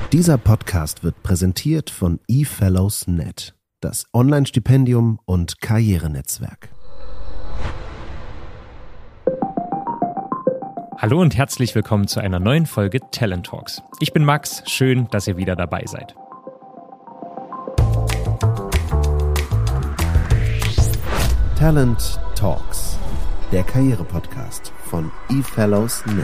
Dieser Podcast wird präsentiert von eFellows.net, das Online-Stipendium und Karrierenetzwerk. Hallo und herzlich willkommen zu einer neuen Folge Talent Talks. Ich bin Max, schön, dass ihr wieder dabei seid. Talent Talks, der Karriere-Podcast von eFellows.net.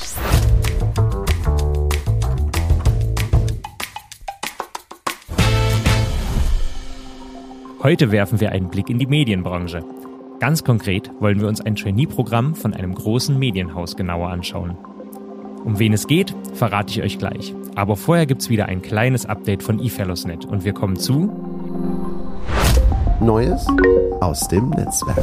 Heute werfen wir einen Blick in die Medienbranche. Ganz konkret wollen wir uns ein Trainee-Programm von einem großen Medienhaus genauer anschauen. Um wen es geht, verrate ich euch gleich. Aber vorher gibt's wieder ein kleines Update von eFellows.net und wir kommen zu Neues aus dem Netzwerk.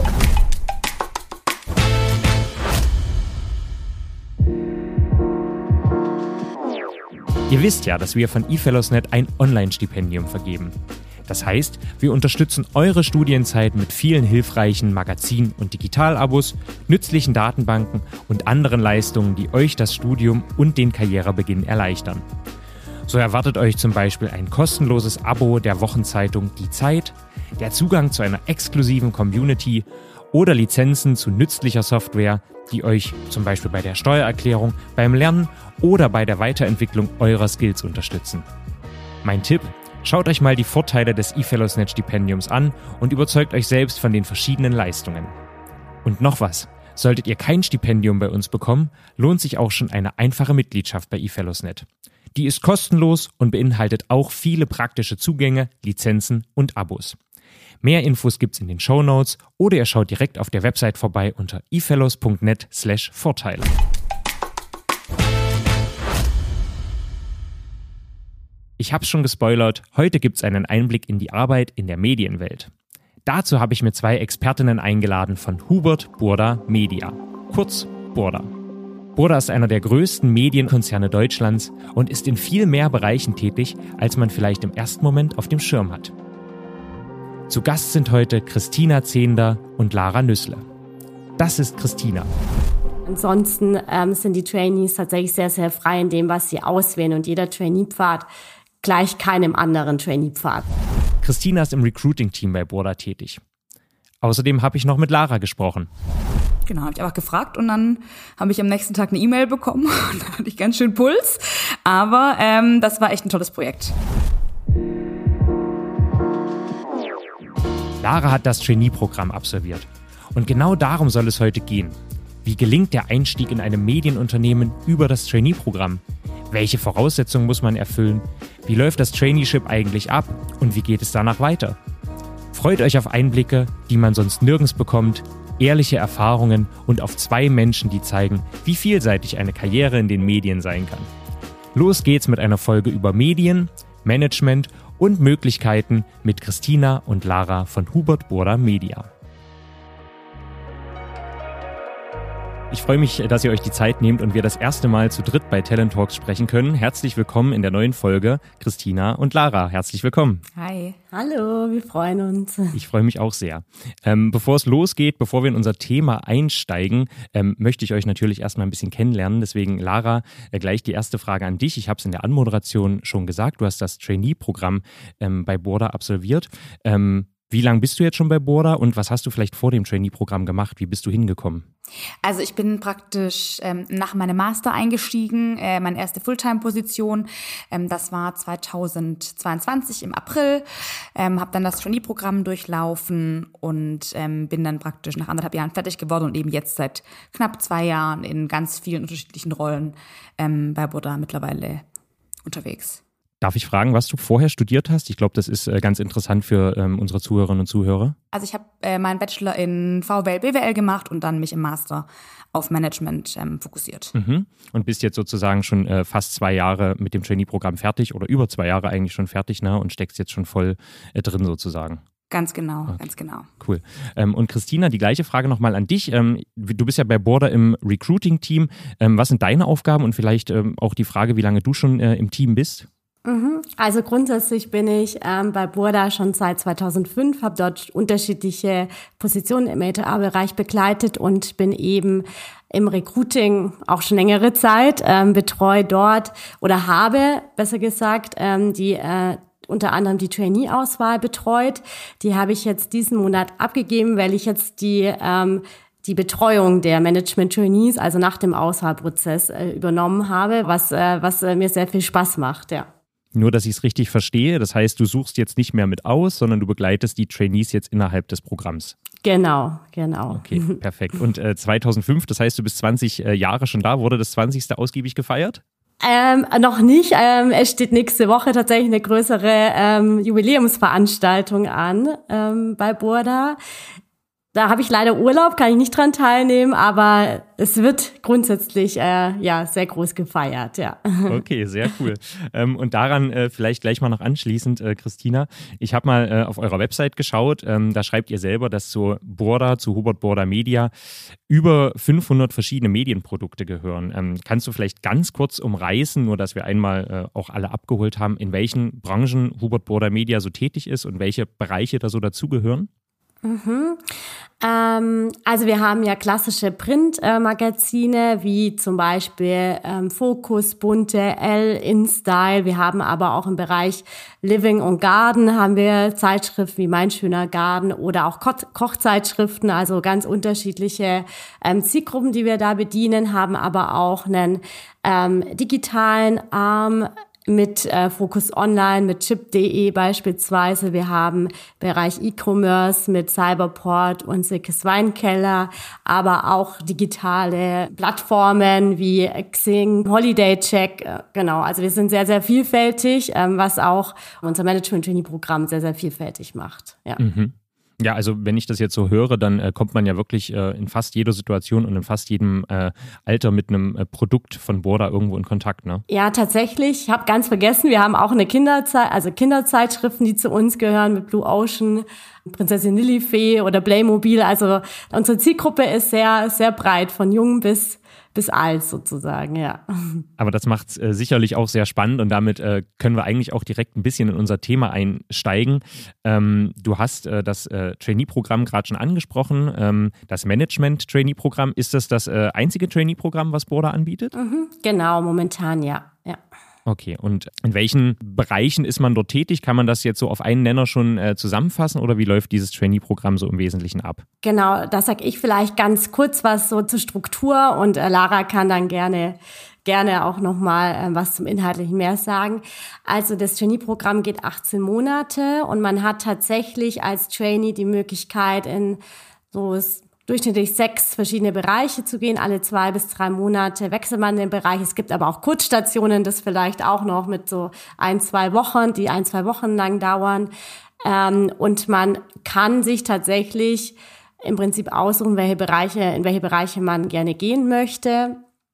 Ihr wisst ja, dass wir von eFellows.net ein Online-Stipendium vergeben. Das heißt, wir unterstützen eure Studienzeit mit vielen hilfreichen Magazin- und Digitalabos, nützlichen Datenbanken und anderen Leistungen, die euch das Studium und den Karrierebeginn erleichtern. So erwartet euch zum Beispiel ein kostenloses Abo der Wochenzeitung Die Zeit, der Zugang zu einer exklusiven Community oder Lizenzen zu nützlicher Software, die euch zum Beispiel bei der Steuererklärung, beim Lernen oder bei der Weiterentwicklung eurer Skills unterstützen. Mein Tipp: Schaut euch mal die Vorteile des eFellows.net Stipendiums an und überzeugt euch selbst von den verschiedenen Leistungen. Und noch was: Solltet ihr kein Stipendium bei uns bekommen, lohnt sich auch schon eine einfache Mitgliedschaft bei eFellows.net. Die ist kostenlos und beinhaltet auch viele praktische Zugänge, Lizenzen und Abos. Mehr Infos gibt's in den Shownotes oder ihr schaut direkt auf der Website vorbei unter efellows.net/Vorteile. Ich hab's schon gespoilert, heute gibt's einen Einblick in die Arbeit in der Medienwelt. Dazu habe ich mir 2 Expertinnen eingeladen von Hubert Burda Media, kurz Burda. Burda ist einer der größten Medienkonzerne Deutschlands und ist in viel mehr Bereichen tätig, als man vielleicht im ersten Moment auf dem Schirm hat. Zu Gast sind heute Christina Zehnder und Lara Nüssle. Das ist Christina. Ansonsten sind die Trainees tatsächlich sehr, sehr frei in dem, was sie auswählen, und jeder Trainee-Pfad gleich keinem anderen Trainee-Pfad. Christina ist im Recruiting-Team bei Burda tätig. Außerdem habe ich noch mit Lara gesprochen. Genau, habe ich einfach gefragt und dann habe ich am nächsten Tag eine E-Mail bekommen und da hatte ich ganz schön Puls. Aber das war echt ein tolles Projekt. Lara hat das Trainee-Programm absolviert. Und genau darum soll es heute gehen. Wie gelingt der Einstieg in einem Medienunternehmen über das Trainee-Programm? Welche Voraussetzungen muss man erfüllen? Wie läuft das Traineeship eigentlich ab? Und wie geht es danach weiter? Freut euch auf Einblicke, die man sonst nirgends bekommt, ehrliche Erfahrungen und auf 2 Menschen, die zeigen, wie vielseitig eine Karriere in den Medien sein kann. Los geht's mit einer Folge über Medien, Management und Möglichkeiten mit Christina und Lara von Hubert Burda Media. Ich freue mich, dass ihr euch die Zeit nehmt und wir das erste Mal zu dritt bei Talent Talks sprechen können. Herzlich willkommen in der neuen Folge, Christina und Lara. Herzlich willkommen. Hi. Hallo, wir freuen uns. Ich freue mich auch sehr. Bevor es losgeht, bevor wir in unser Thema einsteigen, möchte ich euch natürlich erstmal ein bisschen kennenlernen. Deswegen, Lara, gleich die erste Frage an dich. Ich habe es in der Anmoderation schon gesagt, du hast das Trainee-Programm bei Burda absolviert. Wie lange bist du jetzt schon bei Burda und was hast du vielleicht vor dem Trainee-Programm gemacht? Wie bist du hingekommen? Also ich bin praktisch nach meinem Master eingestiegen, meine erste Fulltime-Position. Das war 2022 im April. Habe dann das Trainee-Programm durchlaufen und bin dann praktisch nach 1,5 Jahren fertig geworden und eben jetzt seit knapp 2 Jahren in ganz vielen unterschiedlichen Rollen bei Burda mittlerweile unterwegs. Darf ich fragen, was du vorher studiert hast? Ich glaube, das ist ganz interessant für unsere Zuhörerinnen und Zuhörer. Also ich habe meinen Bachelor in VWL, BWL gemacht und dann mich im Master auf Management fokussiert. Mhm. Und bist jetzt sozusagen schon fast 2 Jahre mit dem Trainee-Programm fertig oder über 2 Jahre eigentlich schon fertig, ne? Und steckst jetzt schon voll drin sozusagen. Ganz genau, okay. Ganz genau. Cool. Und Christina, die gleiche Frage nochmal an dich. Du bist ja bei Burda im Recruiting-Team. Was sind deine Aufgaben und vielleicht auch die Frage, wie lange du schon im Team bist? Also grundsätzlich bin ich bei Burda schon seit 2005, habe dort unterschiedliche Positionen im HR-Bereich begleitet und bin eben im Recruiting auch schon längere Zeit, betreue dort oder habe, besser gesagt, unter anderem die Trainee-Auswahl betreut. Die habe ich jetzt diesen Monat abgegeben, weil ich jetzt die Betreuung der Management-Trainees, also nach dem Auswahlprozess, übernommen habe, was mir sehr viel Spaß macht, ja. Nur, dass ich es richtig verstehe, das heißt, du suchst jetzt nicht mehr mit aus, sondern du begleitest die Trainees jetzt innerhalb des Programms. Genau. Okay, perfekt. Und 2005, das heißt, du bist 20 Jahre schon da, wurde das 20. ausgiebig gefeiert? Noch nicht. Es steht nächste Woche tatsächlich eine größere Jubiläumsveranstaltung an bei Burda. Da habe ich leider Urlaub, kann ich nicht dran teilnehmen, aber es wird grundsätzlich sehr groß gefeiert, ja. Okay, sehr cool. Und daran vielleicht gleich mal noch anschließend, Christina, ich habe mal auf eurer Website geschaut, da schreibt ihr selber, dass zu Hubert Burda Media über 500 verschiedene Medienprodukte gehören. Kannst du vielleicht ganz kurz umreißen, nur dass wir einmal auch alle abgeholt haben, in welchen Branchen Hubert Burda Media so tätig ist und welche Bereiche da so dazugehören? Also wir haben ja klassische Printmagazine wie zum Beispiel Focus, Bunte, Elle, InStyle. Wir haben aber auch im Bereich Living und Garden haben wir Zeitschriften wie Mein schöner Garten oder auch Kochzeitschriften, also ganz unterschiedliche Zielgruppen, die wir da bedienen, haben aber auch einen digitalen Arm mit Focus Online, mit chip.de beispielsweise. Wir haben Bereich E-Commerce mit Cyberport und Silkes Weinkeller, aber auch digitale Plattformen wie Xing, Holiday Check. Genau, also wir sind sehr, sehr vielfältig, was auch unser Management-Trainee-Programm sehr, sehr vielfältig macht. Ja. Ja, also wenn ich das jetzt so höre, dann kommt man ja wirklich in fast jeder Situation und in fast jedem Alter mit einem Produkt von Burda irgendwo in Kontakt, ne? Ja, tatsächlich. Ich habe ganz vergessen, wir haben auch eine Kinderzeitschriften, die zu uns gehören, mit Blue Ocean, Prinzessin Lilifee oder Playmobil. Also unsere Zielgruppe ist sehr, sehr breit, von jung bis alt sozusagen, ja. Aber das macht es sicherlich auch sehr spannend und damit können wir eigentlich auch direkt ein bisschen in unser Thema einsteigen. Du hast das Trainee-Programm gerade schon angesprochen, das Management-Trainee-Programm. Ist das einzige Trainee-Programm, was Burda anbietet? Genau, momentan ja. Okay, und in welchen Bereichen ist man dort tätig? Kann man das jetzt so auf einen Nenner schon zusammenfassen oder wie läuft dieses Trainee-Programm so im Wesentlichen ab? Genau, da sage ich vielleicht ganz kurz was so zur Struktur und Lara kann dann gerne auch nochmal was zum Inhaltlichen mehr sagen. Also das Trainee-Programm geht 18 Monate und man hat tatsächlich als Trainee die Möglichkeit in durchschnittlich 6 verschiedene Bereiche zu gehen. Alle 2 bis 3 Monate wechselt man den Bereich. Es gibt aber auch Kurzstationen, das vielleicht auch noch mit so 1-2 Wochen, die 1-2 Wochen lang dauern. Und man kann sich tatsächlich im Prinzip aussuchen, in welche Bereiche man gerne gehen möchte.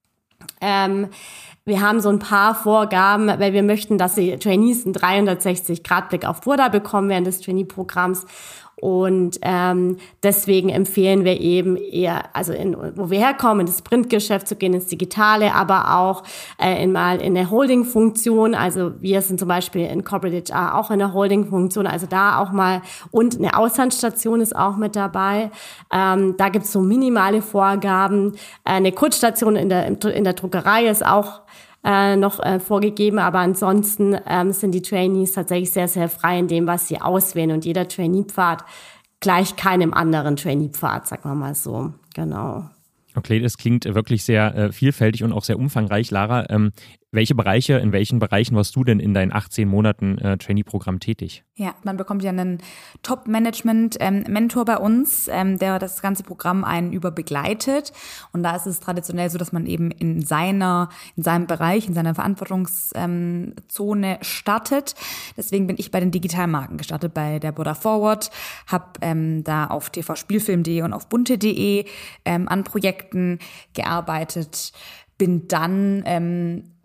Wir haben so ein paar Vorgaben, weil wir möchten, dass die Trainees einen 360-Grad-Blick auf Burda bekommen während des Trainee-Programms. Und deswegen empfehlen wir eben eher, also wo wir herkommen, in das Printgeschäft zu gehen, ins Digitale, aber auch in eine Holding-Funktion. Also wir sind zum Beispiel in Corporate HR auch in der Holding-Funktion, also da auch mal, und eine Auslandsstation ist auch mit dabei. Da gibt's so minimale Vorgaben. Eine Kurzstation in der Druckerei ist auch noch vorgegeben, aber ansonsten sind die Trainees tatsächlich sehr, sehr frei in dem, was sie auswählen und jeder Trainee-Pfad gleicht keinem anderen Trainee-Pfad, sagen wir mal so, genau. Okay, das klingt wirklich sehr vielfältig und auch sehr umfangreich. Lara, in welchen Bereichen warst du denn in deinen 18 Monaten Trainee-Programm tätig? Ja, man bekommt ja einen Top-Management-Mentor bei uns, der das ganze Programm einen über begleitet. Und da ist es traditionell so, dass man eben in seinem Bereich, in seiner Verantwortungszone startet. Deswegen bin ich bei den Digitalmarken gestartet, bei der Burda Forward, habe da auf tvspielfilm.de und auf bunte.de an Projekten gearbeitet, bin dann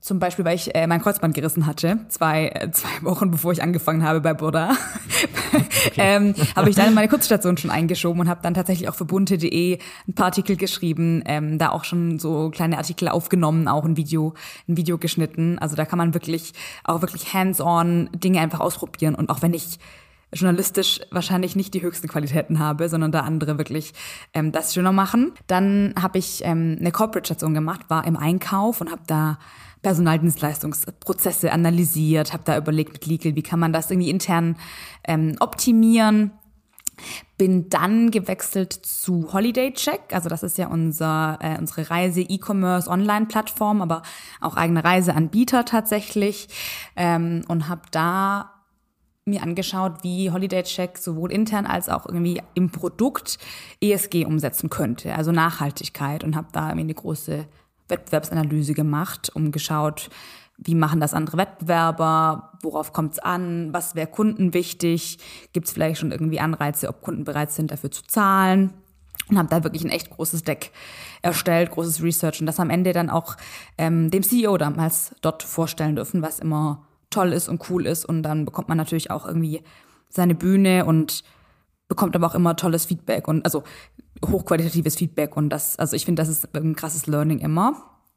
Zum Beispiel, weil ich mein Kreuzband gerissen hatte, zwei Wochen bevor ich angefangen habe bei Burda, habe ich dann meine Kurzstation schon eingeschoben und habe dann tatsächlich auch für bunte.de ein paar Artikel geschrieben, da auch schon so kleine Artikel aufgenommen, auch ein Video geschnitten. Also da kann man wirklich hands-on Dinge einfach ausprobieren. Und auch wenn ich journalistisch wahrscheinlich nicht die höchsten Qualitäten habe, sondern da andere wirklich das schöner machen. Dann habe ich eine Corporate-Station gemacht, war im Einkauf und habe da Personaldienstleistungsprozesse analysiert, habe da überlegt mit Legal, wie kann man das irgendwie intern optimieren. Bin dann gewechselt zu Holiday Check, also das ist ja unsere Reise-E-Commerce-Online-Plattform, aber auch eigene Reiseanbieter tatsächlich, und habe da mir angeschaut, wie Holiday Check sowohl intern als auch irgendwie im Produkt ESG umsetzen könnte, also Nachhaltigkeit, und habe da irgendwie eine große Wettbewerbsanalyse gemacht, geschaut, wie machen das andere Wettbewerber, worauf kommt es an, was wäre Kunden wichtig, gibt es vielleicht schon irgendwie Anreize, ob Kunden bereit sind, dafür zu zahlen, und habe da wirklich ein echt großes Deck erstellt, großes Research, und das am Ende dann auch dem CEO damals dort vorstellen dürfen, was immer toll ist und cool ist, und dann bekommt man natürlich auch irgendwie seine Bühne und bekommt aber auch immer tolles Feedback und also hochqualitatives Feedback, und ich finde, das ist ein krasses Learning immer.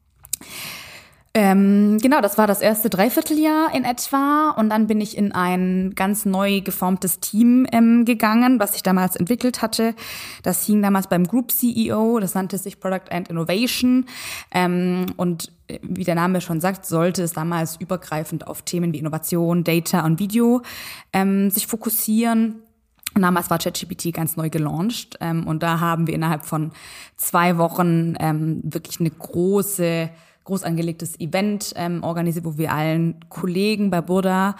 Genau, das war das erste Dreivierteljahr in etwa, und dann bin ich in ein ganz neu geformtes Team gegangen, was ich damals entwickelt hatte. Das hing damals beim Group CEO, das nannte sich Product and Innovation, und wie der Name schon sagt, sollte es damals übergreifend auf Themen wie Innovation, Data und Video sich fokussieren. Und damals war ChatGPT ganz neu gelauncht, und da haben wir innerhalb von 2 Wochen wirklich groß angelegtes Event organisiert, wo wir allen Kollegen bei Burda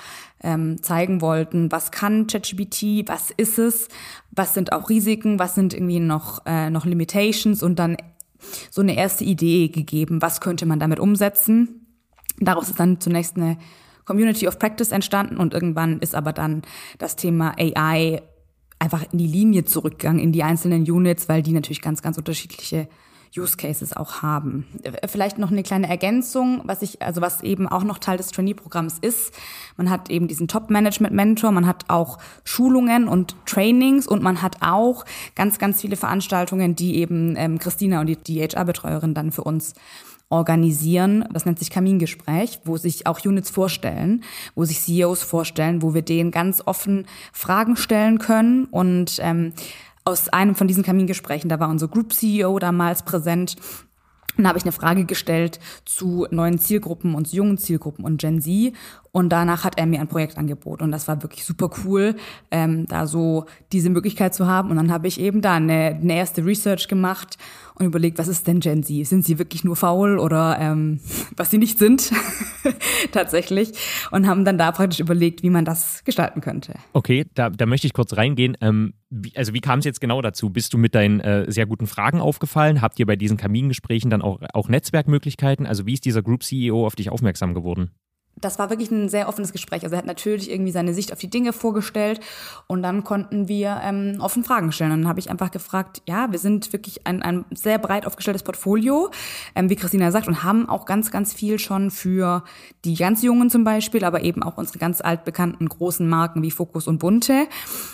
zeigen wollten, was kann ChatGPT, was ist es, was sind auch Risiken, was sind irgendwie noch Limitations, und dann so eine erste Idee gegeben, was könnte man damit umsetzen. Daraus ist dann zunächst eine Community of Practice entstanden, und irgendwann ist aber dann das Thema AI einfach in die Linie zurückgegangen, in die einzelnen Units, weil die natürlich ganz, ganz unterschiedliche Use Cases auch haben. Vielleicht noch eine kleine Ergänzung, was eben auch noch Teil des Trainee-Programms ist. Man hat eben diesen Top-Management-Mentor, man hat auch Schulungen und Trainings, und man hat auch ganz, ganz viele Veranstaltungen, die eben Christina und die HR-Betreuerin dann für uns organisieren. Das nennt sich Kamingespräch, wo sich auch Units vorstellen, wo sich CEOs vorstellen, wo wir denen ganz offen Fragen stellen können. Und aus einem von diesen Kamingesprächen, da war unser Group CEO damals präsent, und da habe ich eine Frage gestellt zu neuen Zielgruppen und zu jungen Zielgruppen und Gen Z, und danach hat er mir ein Projekt angeboten, und das war wirklich super cool, da so diese Möglichkeit zu haben. Und dann habe ich eben da eine erste Research gemacht und überlegt, was ist denn Gen Z? Sind sie wirklich nur faul oder was sie nicht sind tatsächlich, und haben dann da praktisch überlegt, wie man das gestalten könnte. Okay, da möchte ich kurz reingehen. Wie kam es jetzt genau dazu? Bist du mit deinen sehr guten Fragen aufgefallen? Habt ihr bei diesen Kamingesprächen dann auch Netzwerkmöglichkeiten? Also wie ist dieser Group CEO auf dich aufmerksam geworden? Das war wirklich ein sehr offenes Gespräch. Also er hat natürlich irgendwie seine Sicht auf die Dinge vorgestellt, und dann konnten wir offen Fragen stellen. Und dann habe ich einfach gefragt, ja, wir sind wirklich ein sehr breit aufgestelltes Portfolio, wie Christina sagt, und haben auch ganz, ganz viel schon für die ganz Jungen zum Beispiel, aber eben auch unsere ganz altbekannten großen Marken wie Focus und Bunte.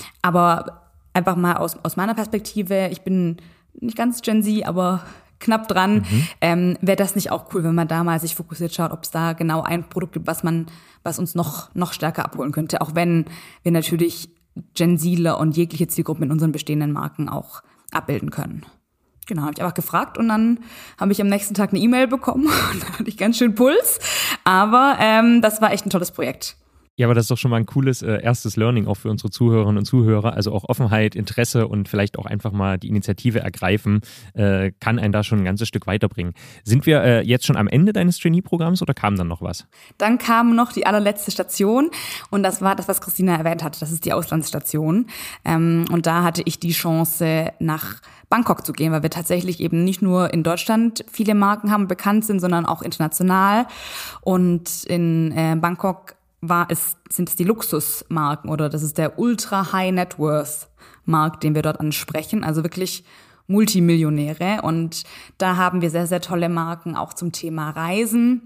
Aber einfach mal aus meiner Perspektive, ich bin nicht ganz Gen Z, aber knapp dran, wäre das nicht auch cool, wenn man da mal sich fokussiert schaut, ob es da genau ein Produkt gibt, was uns noch stärker abholen könnte, auch wenn wir natürlich Gen Zler und jegliche Zielgruppen in unseren bestehenden Marken auch abbilden können. Genau, habe ich einfach gefragt, und dann habe ich am nächsten Tag eine E-Mail bekommen, und da hatte ich ganz schön Puls, aber das war echt ein tolles Projekt. Ja, aber das ist doch schon mal ein cooles erstes Learning auch für unsere Zuhörerinnen und Zuhörer. Also auch Offenheit, Interesse und vielleicht auch einfach mal die Initiative ergreifen, kann einen da schon ein ganzes Stück weiterbringen. Sind wir jetzt schon am Ende deines Trainee-Programms oder kam dann noch was? Dann kam noch die allerletzte Station, und das war das, was Christina erwähnt hatte. Das ist die Auslandsstation. Und da hatte ich die Chance, nach Bangkok zu gehen, weil wir tatsächlich eben nicht nur in Deutschland viele Marken haben, bekannt sind, sondern auch international. Und in Bangkok sind es die Luxusmarken, oder das ist der Ultra High Net Worth Markt, den wir dort ansprechen, also wirklich Multimillionäre, und da haben wir sehr, sehr tolle Marken auch zum Thema Reisen.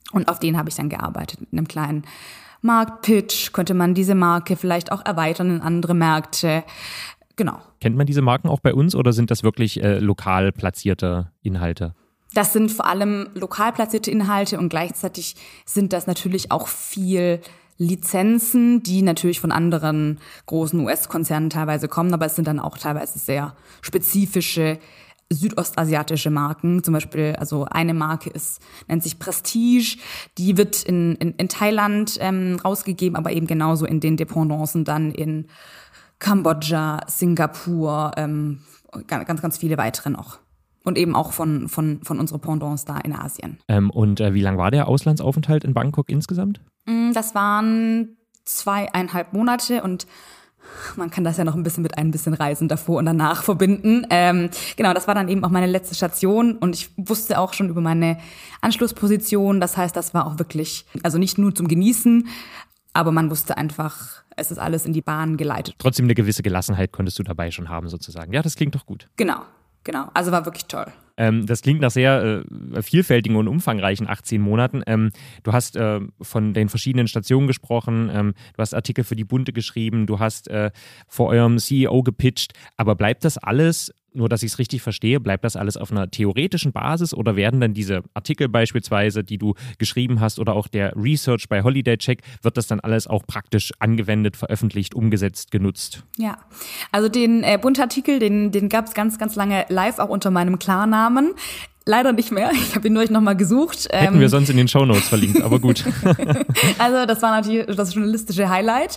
Und auf denen habe ich dann gearbeitet mit einem kleinen Marktpitch. Könnte man diese Marke vielleicht auch erweitern in andere Märkte? Genau. Kennt man diese Marken auch bei uns oder sind das wirklich lokal platzierte Inhalte? Das sind vor allem lokal platzierte Inhalte und gleichzeitig sind das natürlich auch viel Lizenzen, die natürlich von anderen großen US-Konzernen teilweise kommen, aber es sind dann auch teilweise sehr spezifische südostasiatische Marken. Zum Beispiel, also eine Marke nennt sich Prestige, die wird in Thailand rausgegeben, aber eben genauso in den Dependancen dann in Kambodscha, Singapur, ganz, ganz viele weitere noch. Und eben auch von unseren Pendants da in Asien. Und wie lang war der Auslandsaufenthalt in Bangkok insgesamt? Das waren 2,5 Monate und man kann das ja noch ein bisschen Reisen davor und danach verbinden. Genau, das war dann eben auch meine letzte Station und ich wusste auch schon über meine Anschlussposition. Das heißt, das war auch wirklich, also nicht nur zum Genießen, aber man wusste einfach, es ist alles in die Bahn geleitet. Trotzdem eine gewisse Gelassenheit konntest du dabei schon haben sozusagen. Ja, das klingt doch gut. Genau. Also war wirklich toll. Das klingt nach sehr vielfältigen und umfangreichen 18 Monaten. Du hast von den verschiedenen Stationen gesprochen, du hast Artikel für die Bunte geschrieben, du hast vor eurem CEO gepitcht, aber bleibt das alles, nur dass ich es richtig verstehe, bleibt das alles auf einer theoretischen Basis oder werden dann diese Artikel beispielsweise, die du geschrieben hast oder auch der Research bei Holiday Check, wird das dann alles auch praktisch angewendet, veröffentlicht, umgesetzt, genutzt? Ja, also den Buntartikel, den gab es ganz, ganz lange live, auch unter meinem Klarnamen. Leider nicht mehr. Ich habe ihn nur noch mal gesucht. Hätten wir sonst in den Shownotes verlinkt, aber gut. Also das war natürlich das journalistische Highlight.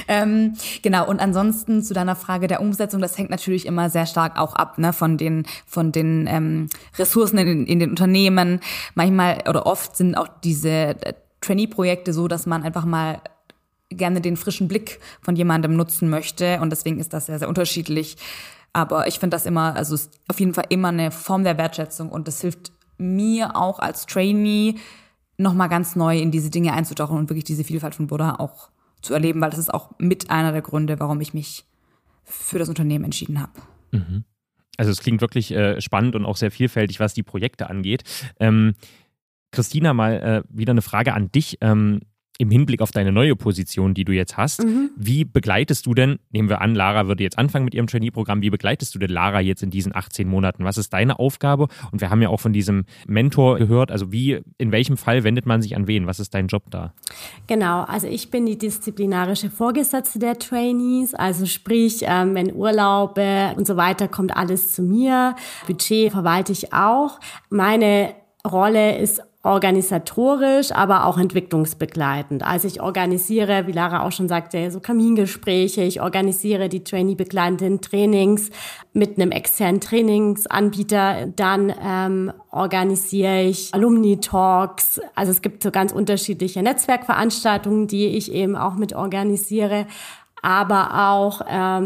Genau, und ansonsten zu deiner Frage der Umsetzung, das hängt natürlich immer sehr stark auch ab, ne, von den Ressourcen in den Unternehmen. Manchmal oder oft sind auch diese Trainee-Projekte so, dass man einfach mal gerne den frischen Blick von jemandem nutzen möchte und deswegen ist das sehr, sehr unterschiedlich. Aber ich finde das immer, also ist auf jeden Fall immer eine Form der Wertschätzung und das hilft mir auch als Trainee nochmal ganz neu in diese Dinge einzutauchen und wirklich diese Vielfalt von Buddha auch zu erleben, weil das ist auch mit einer der Gründe, warum ich mich für das Unternehmen entschieden habe. Mhm. Also es klingt wirklich spannend und auch sehr vielfältig, was die Projekte angeht. Christina, mal wieder eine Frage an dich. Im Hinblick auf deine neue Position, die du jetzt hast, wie begleitest du denn, nehmen wir an, Lara würde jetzt anfangen mit ihrem Trainee-Programm, wie begleitest du denn Lara jetzt in diesen 18 Monaten? Was ist deine Aufgabe? Und wir haben ja auch von diesem Mentor gehört, also in welchem Fall wendet man sich an wen? Was ist dein Job da? Genau, also ich bin die disziplinarische Vorgesetzte der Trainees, also sprich, wenn Urlaube und so weiter, kommt alles zu mir. Budget verwalte ich auch. Meine Rolle ist organisatorisch, aber auch entwicklungsbegleitend. Also ich organisiere, wie Lara auch schon sagte, so Kamingespräche, ich organisiere die Trainee-begleitenden Trainings mit einem externen Trainingsanbieter, dann organisiere ich Alumni-Talks, also es gibt so ganz unterschiedliche Netzwerkveranstaltungen, die ich eben auch mit organisiere, aber auch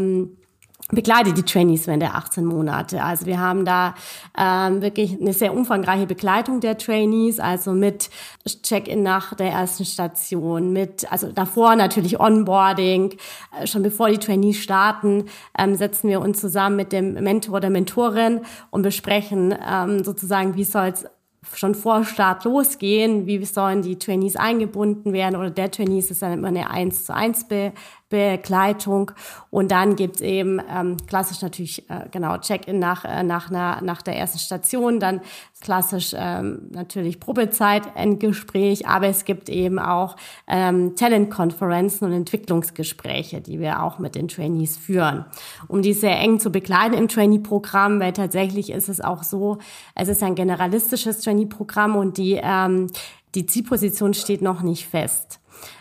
begleite die Trainees während der 18 Monate. Also wir haben da wirklich eine sehr umfangreiche Begleitung der Trainees, also mit Check-in nach der ersten Station, also davor natürlich Onboarding. Schon bevor die Trainees starten, setzen wir uns zusammen mit dem Mentor oder Mentorin und besprechen sozusagen, wie soll es schon vor Start losgehen, wie sollen die Trainees eingebunden werden oder der Trainees ist dann immer eine 1:1 Begleitung und dann gibt's eben klassisch natürlich Check-in nach der ersten Station, dann klassisch natürlich Probezeit, Endgespräch, aber es gibt eben auch Talent-Konferenzen und Entwicklungsgespräche, die wir auch mit den Trainees führen, um die sehr eng zu begleiten im Trainee-Programm, weil tatsächlich ist es auch so, es ist ein generalistisches Trainee-Programm und die Zielposition steht noch nicht fest.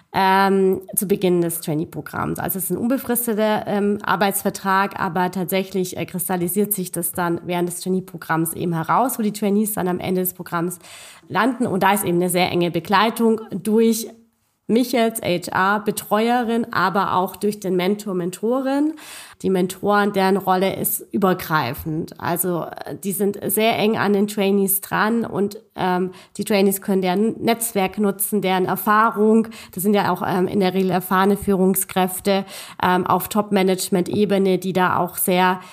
Zu Beginn des Trainee-Programms. Also es ist ein unbefristeter Arbeitsvertrag, aber tatsächlich kristallisiert sich das dann während des Trainee-Programms eben heraus, wo die Trainees dann am Ende des Programms landen. Und da ist eben eine sehr enge Begleitung durch mich als HR-Betreuerin, aber auch durch den Mentor, Mentorin. Die Mentoren, deren Rolle ist übergreifend. Also die sind sehr eng an den Trainees dran und die Trainees können deren Netzwerk nutzen, deren Erfahrung. Das sind ja auch in der Regel erfahrene Führungskräfte auf Top-Management-Ebene, die da auch sehr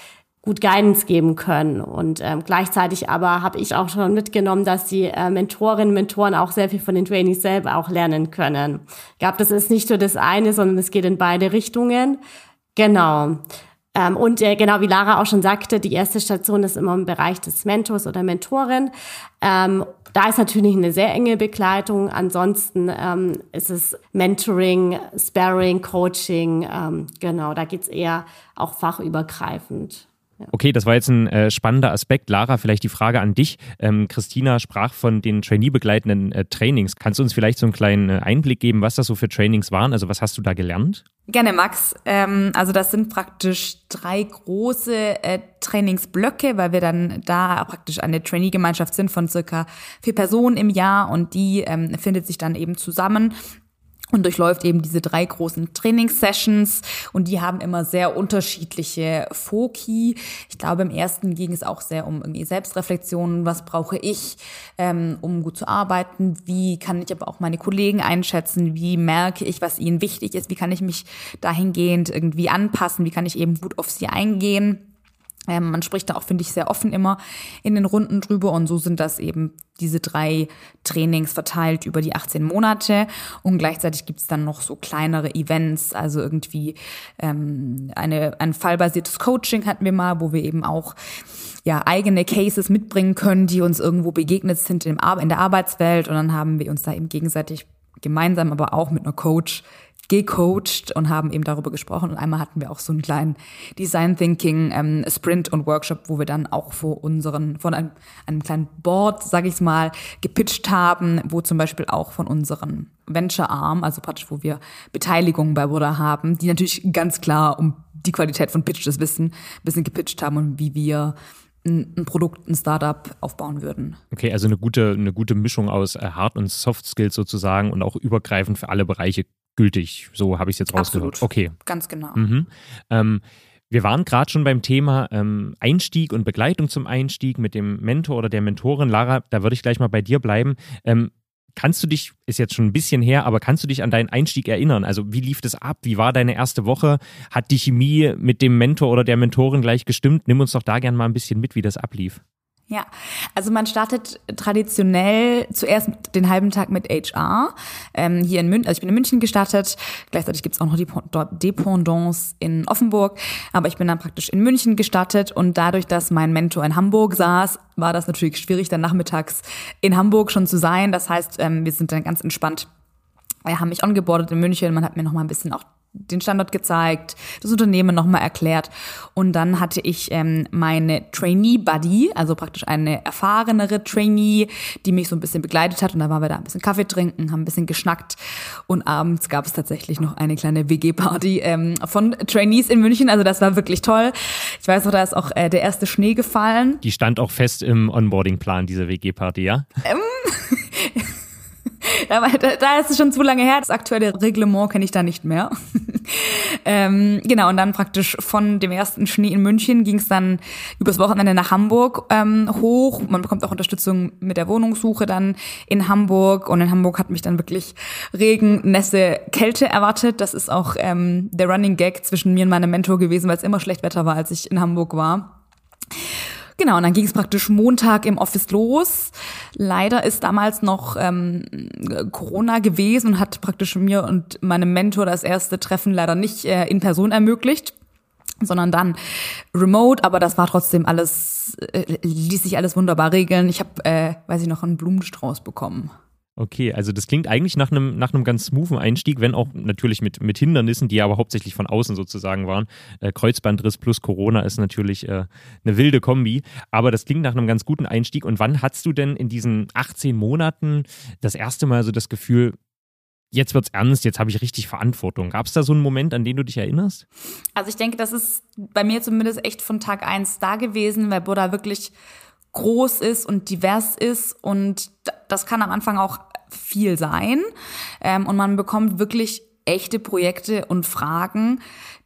gut Guidance geben können. Und gleichzeitig aber habe ich auch schon mitgenommen, dass die Mentorinnen und Mentoren auch sehr viel von den Trainees selber auch lernen können. Ich glaube, das ist nicht nur das eine, sondern es geht in beide Richtungen. Genau. Und genau wie Lara auch schon sagte, die erste Station ist immer im Bereich des Mentors oder Mentorin. Da ist natürlich eine sehr enge Begleitung. Ansonsten ist es Mentoring, Sparring, Coaching. Genau, da geht's eher auch fachübergreifend. Ja. Okay, das war jetzt ein spannender Aspekt. Lara, vielleicht die Frage an dich. Christina sprach von den Trainee-begleitenden Trainings. Kannst du uns vielleicht so einen kleinen Einblick geben, was das so für Trainings waren? Also was hast du da gelernt? Gerne, Max. Also das sind praktisch 3 große Trainingsblöcke, weil wir dann da praktisch eine Trainee-Gemeinschaft sind von circa 4 Personen im Jahr und die findet sich dann eben zusammen und durchläuft eben diese 3 großen Trainingssessions und die haben immer sehr unterschiedliche Foki. Ich glaube, im ersten ging es auch sehr um irgendwie Selbstreflexion. Was brauche ich, um gut zu arbeiten? Wie kann ich aber auch meine Kollegen einschätzen? Wie merke ich, was ihnen wichtig ist? Wie kann ich mich dahingehend irgendwie anpassen? Wie kann ich eben gut auf sie eingehen? Man spricht da auch, finde ich, sehr offen immer in den Runden drüber und so sind das eben diese 3 Trainings verteilt über die 18 Monate und gleichzeitig gibt's dann noch so kleinere Events, also irgendwie ein fallbasiertes Coaching hatten wir mal, wo wir eben auch eigene Cases mitbringen können, die uns irgendwo begegnet sind in der Arbeitswelt und dann haben wir uns da eben gegenseitig gemeinsam, aber auch mit einer Coach gecoacht und haben eben darüber gesprochen. Und einmal hatten wir auch so einen kleinen Design Thinking Sprint und Workshop, wo wir dann auch von einem kleinen Board, sage ich mal, gepitcht haben, wo zum Beispiel auch von unseren Venture Arm, also praktisch, wo wir Beteiligungen bei Buddha haben, die natürlich ganz klar um die Qualität von Pitch das Wissen ein bisschen gepitcht haben und wie wir ein Produkt, ein Startup aufbauen würden. Okay, also eine gute Mischung aus Hard- und Soft Skills sozusagen und auch übergreifend für alle Bereiche gültig. So habe ich es jetzt rausgehört. Absolut. Okay. Ganz genau. Mhm. Wir waren gerade schon beim Thema Einstieg und Begleitung zum Einstieg mit dem Mentor oder der Mentorin. Lara, da würde ich gleich mal bei dir bleiben. Kannst du dich, ist jetzt schon ein bisschen her, aber kannst du dich an deinen Einstieg erinnern? Also wie lief das ab? Wie war deine erste Woche? Hat die Chemie mit dem Mentor oder der Mentorin gleich gestimmt? Nimm uns doch da gerne mal ein bisschen mit, wie das ablief. Ja, also man startet traditionell zuerst den halben Tag mit HR hier in München. Also ich bin in München gestartet, gleichzeitig gibt's auch noch die Dependance in Offenburg, aber ich bin dann praktisch in München gestartet und dadurch, dass mein Mentor in Hamburg saß, war das natürlich schwierig, dann nachmittags in Hamburg schon zu sein. Das heißt, wir sind dann ganz entspannt. Wir haben mich ongeboardet in München, man hat mir noch mal ein bisschen auch den Standort gezeigt, das Unternehmen nochmal erklärt und dann hatte ich meine Trainee-Buddy, also praktisch eine erfahrenere Trainee, die mich so ein bisschen begleitet hat und da waren wir da ein bisschen Kaffee trinken, haben ein bisschen geschnackt und abends gab es tatsächlich noch eine kleine WG-Party von Trainees in München, also das war wirklich toll. Ich weiß noch, da ist auch der erste Schnee gefallen. Die stand auch fest im Onboarding-Plan, diese WG-Party, ja? Da ist es schon zu lange her. Das aktuelle Reglement kenne ich da nicht mehr. Genau, und dann praktisch von dem ersten Schnee in München ging es dann übers Wochenende nach Hamburg hoch. Man bekommt auch Unterstützung mit der Wohnungssuche dann in Hamburg. Und in Hamburg hat mich dann wirklich Regen, Nässe, Kälte erwartet. Das ist auch der Running Gag zwischen mir und meinem Mentor gewesen, weil es immer schlecht Wetter war, als ich in Hamburg war. Genau, und dann ging es praktisch Montag im Office los. Leider ist damals noch Corona gewesen und hat praktisch mir und meinem Mentor das erste Treffen leider nicht in Person ermöglicht, sondern dann remote. Aber das war trotzdem alles, ließ sich alles wunderbar regeln. Ich habe, einen Blumenstrauß bekommen. Okay, also das klingt eigentlich nach einem ganz smoothen Einstieg, wenn auch natürlich mit Hindernissen, die aber hauptsächlich von außen sozusagen waren. Kreuzbandriss plus Corona ist natürlich eine wilde Kombi, aber das klingt nach einem ganz guten Einstieg. Und wann hattest du denn in diesen 18 Monaten das erste Mal so das Gefühl, jetzt wird's ernst, jetzt habe ich richtig Verantwortung? Gab es da so einen Moment, an den du dich erinnerst? Also ich denke, das ist bei mir zumindest echt von Tag 1 da gewesen, weil Buddha wirklich groß ist und divers ist und das kann am Anfang auch viel sein und man bekommt wirklich echte Projekte und Fragen,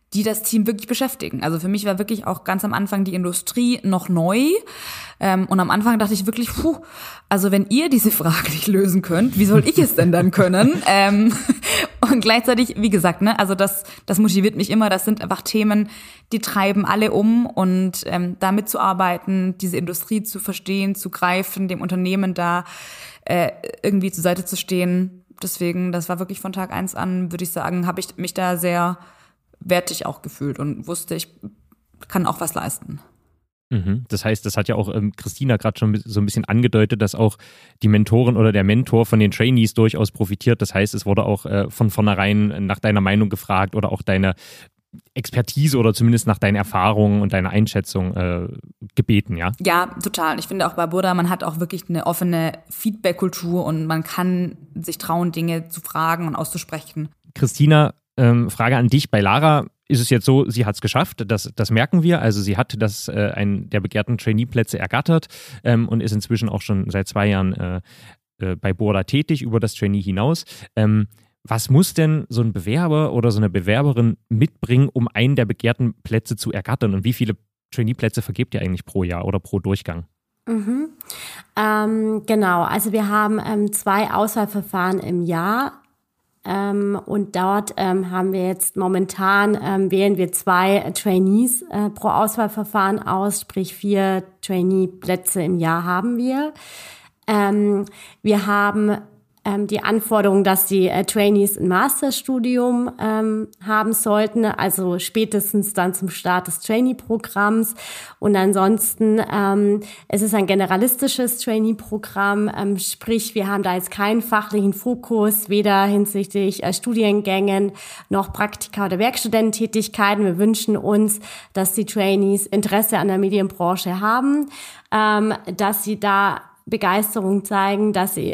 die das Team wirklich beschäftigen. Also für mich war wirklich auch ganz am Anfang die Industrie noch neu. Und am Anfang dachte ich wirklich, also wenn ihr diese Frage nicht lösen könnt, wie soll ich es denn dann können? Und gleichzeitig, wie gesagt, ne, also das motiviert mich immer. Das sind einfach Themen, die treiben alle um. Und da mitzuarbeiten, diese Industrie zu verstehen, zu greifen, dem Unternehmen da irgendwie zur Seite zu stehen. Deswegen, das war wirklich von Tag 1 an, würde ich sagen, habe ich mich da sehr wertig auch gefühlt und wusste, ich kann auch was leisten. Das heißt, das hat ja auch Christina gerade schon so ein bisschen angedeutet, dass auch die Mentorin oder der Mentor von den Trainees durchaus profitiert. Das heißt, es wurde auch von vornherein nach deiner Meinung gefragt oder auch deine Expertise oder zumindest nach deinen Erfahrungen und deiner Einschätzung gebeten, ja? Ja, total. Ich finde auch bei Burda, man hat auch wirklich eine offene Feedback-Kultur und man kann sich trauen, Dinge zu fragen und auszusprechen. Christina, Frage an dich. Bei Lara ist es jetzt so, sie hat es geschafft, das merken wir. Also sie hat einen der begehrten Trainee-Plätze ergattert und ist inzwischen auch schon seit 2 Jahren bei Burda tätig, über das Trainee hinaus. Was muss denn so ein Bewerber oder so eine Bewerberin mitbringen, um einen der begehrten Plätze zu ergattern? Und wie viele Trainee-Plätze vergebt ihr eigentlich pro Jahr oder pro Durchgang? Genau, also wir haben 2 Auswahlverfahren im Jahr. Und dort haben wir jetzt momentan, wählen wir 2 Trainees pro Auswahlverfahren aus, sprich 4 Trainee-Plätze im Jahr haben wir. Wir haben die Anforderung, dass die Trainees ein Masterstudium haben sollten, also spätestens dann zum Start des Trainee-Programms. Und ansonsten, es ist ein generalistisches Trainee-Programm, sprich, wir haben da jetzt keinen fachlichen Fokus, weder hinsichtlich Studiengängen noch Praktika oder Werkstudententätigkeiten. Wir wünschen uns, dass die Trainees Interesse an der Medienbranche haben, dass sie da Begeisterung zeigen, dass sie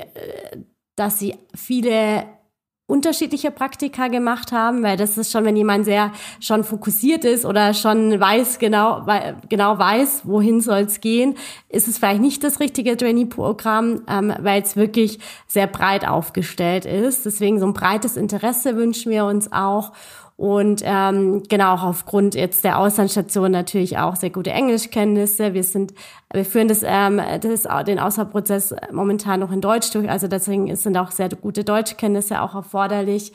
viele unterschiedliche Praktika gemacht haben, weil das ist schon, wenn jemand sehr schon fokussiert ist oder schon genau weiß, wohin soll es gehen, ist es vielleicht nicht das richtige Trainee-Programm, weil es wirklich sehr breit aufgestellt ist. Deswegen so ein breites Interesse wünschen wir uns auch. Und genau, auch aufgrund jetzt der Auslandsstation natürlich auch sehr gute Englischkenntnisse. Wir führen den Auswahlprozess momentan noch in Deutsch durch, also deswegen sind auch sehr gute Deutschkenntnisse auch erforderlich.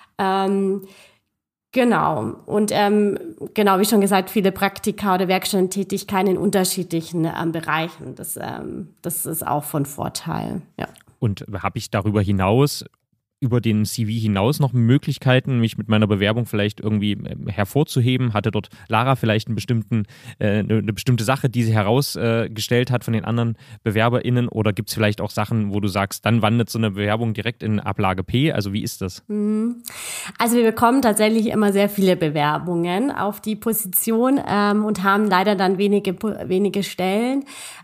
Genau. Und genau, wie schon gesagt, viele Praktika oder Werkstudententätigkeiten in unterschiedlichen Bereichen. Das ist auch von Vorteil, ja. Und habe ich darüber hinaus, über den CV hinaus noch Möglichkeiten, mich mit meiner Bewerbung vielleicht irgendwie hervorzuheben? Hatte dort Lara vielleicht eine bestimmte Sache, die sie herausgestellt hat von den anderen BewerberInnen? Oder gibt es vielleicht auch Sachen, wo du sagst, dann wandert so eine Bewerbung direkt in Ablage P? Also wie ist das? Also wir bekommen tatsächlich immer sehr viele Bewerbungen auf die Position und haben leider dann wenige Stellen.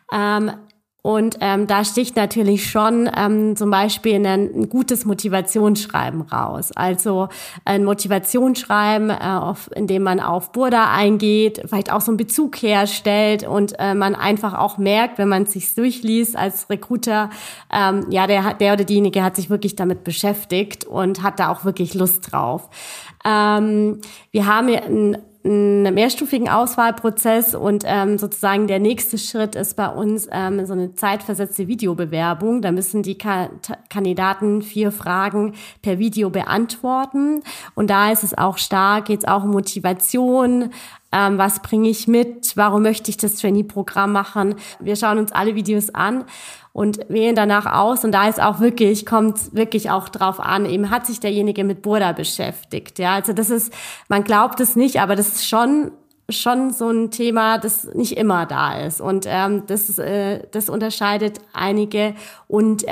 Und da sticht natürlich schon zum Beispiel ein gutes Motivationsschreiben raus. Also ein Motivationsschreiben, in dem man auf Burda eingeht, vielleicht auch so einen Bezug herstellt und man einfach auch merkt, wenn man es sich durchliest als Recruiter, der oder diejenige hat sich wirklich damit beschäftigt und hat da auch wirklich Lust drauf. Wir haben hier einen mehrstufigen Auswahlprozess und sozusagen der nächste Schritt ist bei uns so eine zeitversetzte Videobewerbung. Da müssen die Kandidaten 4 Fragen per Video beantworten und da ist es auch stark, geht es auch um Motivation, was bringe ich mit, warum möchte ich das Trainee-Programm machen. Wir schauen uns alle Videos an und wählen danach aus und da ist auch kommt wirklich auch drauf an, eben hat sich derjenige mit Burda beschäftigt. Ja, also das ist, man glaubt es nicht, aber das ist schon so ein Thema, das nicht immer da ist und das unterscheidet einige und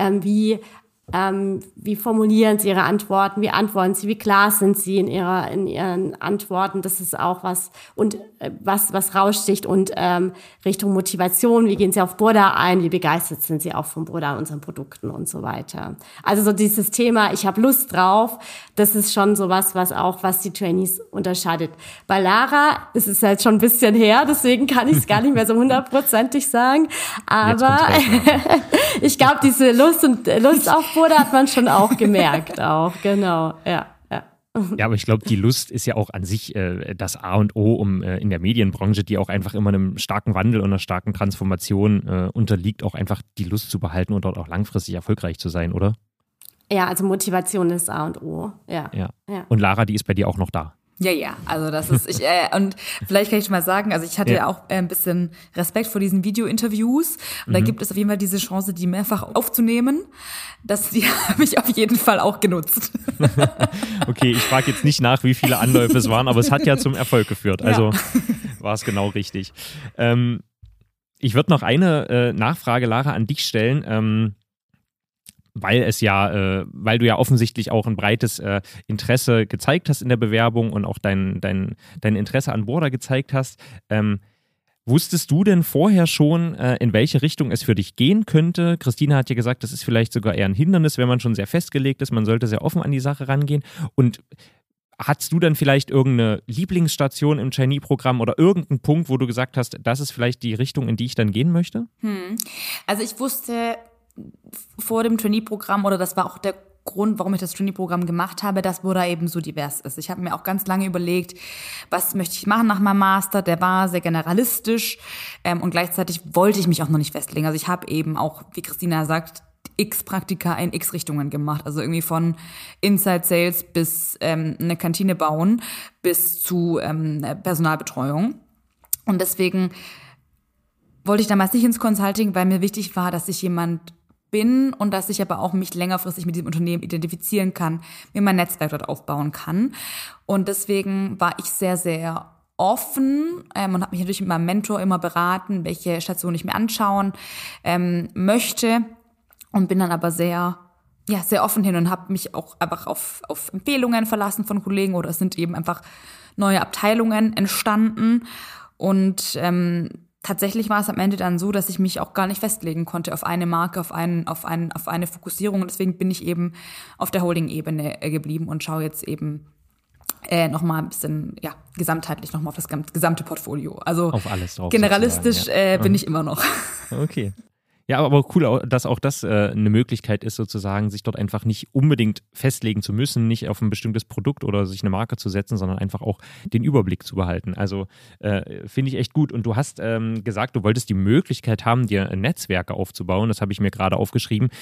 wie formulieren sie ihre Antworten, wie antworten sie, wie klar sind sie in ihren Antworten, das ist auch was raussticht und Richtung Motivation, wie gehen sie auf Burda ein, wie begeistert sind sie auch von Burda, unseren Produkten und so weiter. Also so dieses Thema, ich habe Lust drauf, das ist schon sowas, was die Trainees unterscheidet. Bei Lara ist es halt schon ein bisschen her, deswegen kann ich es gar nicht mehr so 100%ig sagen, aber ich glaube, diese Lust auf Burda hat man schon auch gemerkt, auch, genau, ja. Ja, aber ich glaube, die Lust ist ja auch an sich das A und O, um in der Medienbranche, die auch einfach immer einem starken Wandel und einer starken Transformation unterliegt, auch einfach die Lust zu behalten und dort auch langfristig erfolgreich zu sein, oder? Ja, also Motivation ist A und O. Ja. Und Lara, die ist bei dir auch noch da. Ja, also das ist, und vielleicht kann ich schon mal sagen, also ich hatte ja auch ein bisschen Respekt vor diesen Video-Interviews und da gibt es auf jeden Fall diese Chance, die mehrfach aufzunehmen. Die habe ich auf jeden Fall auch genutzt. Okay, ich frage jetzt nicht nach, wie viele Anläufe es waren, aber es hat ja zum Erfolg geführt, also war es genau richtig. Ich würde noch eine Nachfrage, Lara, an dich stellen, weil du ja offensichtlich auch ein breites Interesse gezeigt hast in der Bewerbung und auch dein Interesse an Burda gezeigt hast. Wusstest du denn vorher schon, in welche Richtung es für dich gehen könnte? Christina hat ja gesagt, das ist vielleicht sogar eher ein Hindernis, wenn man schon sehr festgelegt ist. Man sollte sehr offen an die Sache rangehen. Und hattest du dann vielleicht irgendeine Lieblingsstation im Trainee-Programm oder irgendeinen Punkt, wo du gesagt hast, das ist vielleicht die Richtung, in die ich dann gehen möchte? Also ich wusste vor dem Trainee-Programm, oder das war auch der Grund, warum ich das Trainee-Programm gemacht habe, dass Burda eben so divers ist. Ich habe mir auch ganz lange überlegt, was möchte ich machen nach meinem Master. Der war sehr generalistisch und gleichzeitig wollte ich mich auch noch nicht festlegen. Also ich habe eben auch, wie Christina sagt, x Praktika in x Richtungen gemacht. Also irgendwie von Inside Sales bis eine Kantine bauen bis zu Personalbetreuung. Und deswegen wollte ich damals nicht ins Consulting, weil mir wichtig war, dass ich jemand bin und dass ich aber auch mich längerfristig mit diesem Unternehmen identifizieren kann, mir mein Netzwerk dort aufbauen kann. Und deswegen war ich sehr, sehr offen und habe mich natürlich mit meinem Mentor immer beraten, welche Station ich mir anschauen möchte, und bin dann aber sehr offen hin und habe mich auch einfach auf Empfehlungen verlassen von Kollegen, oder es sind eben einfach neue Abteilungen entstanden. Und tatsächlich war es am Ende dann so, dass ich mich auch gar nicht festlegen konnte auf eine Marke, auf eine Fokussierung. Und deswegen bin ich eben auf der Holding-Ebene geblieben und schaue jetzt eben nochmal ein bisschen, gesamtheitlich nochmal auf das gesamte Portfolio. Also auf alles drauf. Generalistisch bin ich immer noch. Okay. Ja, aber cool, dass auch das eine Möglichkeit ist, sozusagen, sich dort einfach nicht unbedingt festlegen zu müssen, nicht auf ein bestimmtes Produkt oder sich eine Marke zu setzen, sondern einfach auch den Überblick zu behalten. Also finde ich echt gut. Und du hast gesagt, du wolltest die Möglichkeit haben, dir Netzwerke aufzubauen. Das habe ich mir gerade aufgeschrieben.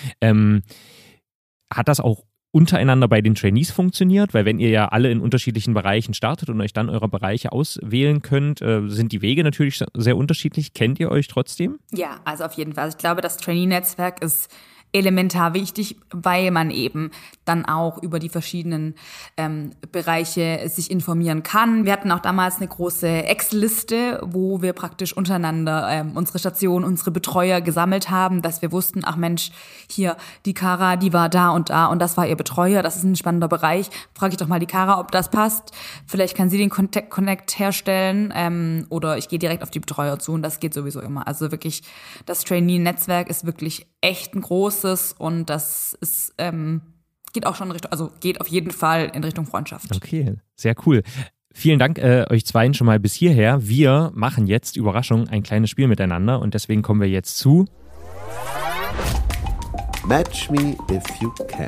Hat das auch untereinander bei den Trainees funktioniert? Weil wenn ihr ja alle in unterschiedlichen Bereichen startet und euch dann eure Bereiche auswählen könnt, sind die Wege natürlich sehr unterschiedlich. Kennt ihr euch trotzdem? Ja, also auf jeden Fall. Also ich glaube, das Trainee-Netzwerk ist elementar wichtig, weil man eben dann auch über die verschiedenen Bereiche sich informieren kann. Wir hatten auch damals eine große Excel-Liste, wo wir praktisch untereinander unsere Station, unsere Betreuer gesammelt haben, dass wir wussten, ach Mensch, hier die Kara, die war da und das war ihr Betreuer, das ist ein spannender Bereich. Frage ich doch mal die Kara, ob das passt. Vielleicht kann sie den Connect herstellen oder ich gehe direkt auf die Betreuer zu, und das geht sowieso immer. Also wirklich, das Trainee-Netzwerk ist wirklich echt ein großes, und das ist geht auch schon in Richtung, also geht auf jeden Fall in Richtung Freundschaft. Okay, sehr cool. Vielen Dank euch zweien schon mal bis hierher. Wir machen jetzt, Überraschung, ein kleines Spiel miteinander, und deswegen kommen wir jetzt zu Match Me If You Can.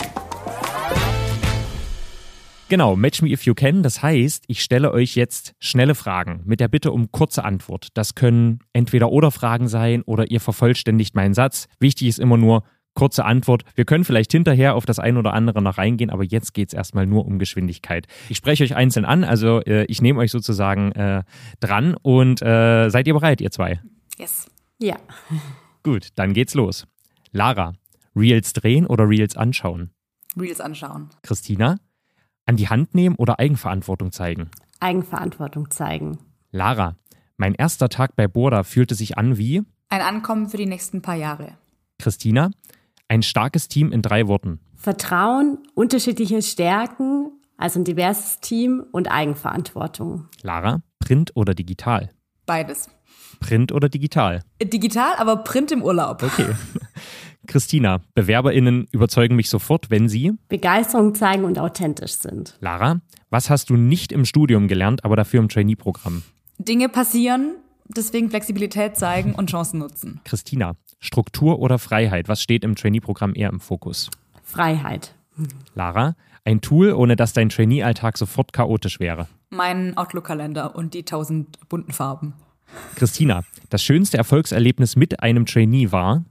Genau, Match Me If You Can. Das heißt, ich stelle euch jetzt schnelle Fragen mit der Bitte um kurze Antwort. Das können Entweder-oder-Fragen sein oder ihr vervollständigt meinen Satz. Wichtig ist immer nur kurze Antwort. Wir können vielleicht hinterher auf das ein oder andere noch reingehen, aber jetzt geht es erstmal nur um Geschwindigkeit. Ich spreche euch einzeln an, also ich nehme euch sozusagen dran, und seid ihr bereit, ihr zwei? Yes. Ja. Gut, dann geht's los. Lara, Reels drehen oder Reels anschauen? Reels anschauen. Christina, an die Hand nehmen oder Eigenverantwortung zeigen? Eigenverantwortung zeigen. Lara, mein erster Tag bei Burda fühlte sich an wie? Ein Ankommen für die nächsten paar Jahre. Christina, ein starkes Team in 3 Worten. Vertrauen, unterschiedliche Stärken, also ein diverses Team und Eigenverantwortung. Lara, Print oder digital? Beides. Print oder digital? Digital, aber Print im Urlaub. Okay. Christina, BewerberInnen überzeugen mich sofort, wenn sie Begeisterung zeigen und authentisch sind. Lara, was hast du nicht im Studium gelernt, aber dafür im Trainee-Programm? Dinge passieren, deswegen Flexibilität zeigen und Chancen nutzen. Christina, Struktur oder Freiheit? Was steht im Trainee-Programm eher im Fokus? Freiheit. Lara, ein Tool, ohne dass dein Trainee-Alltag sofort chaotisch wäre. Mein Outlook-Kalender und die 1000 bunten Farben. Christina, das schönste Erfolgserlebnis mit einem Trainee war?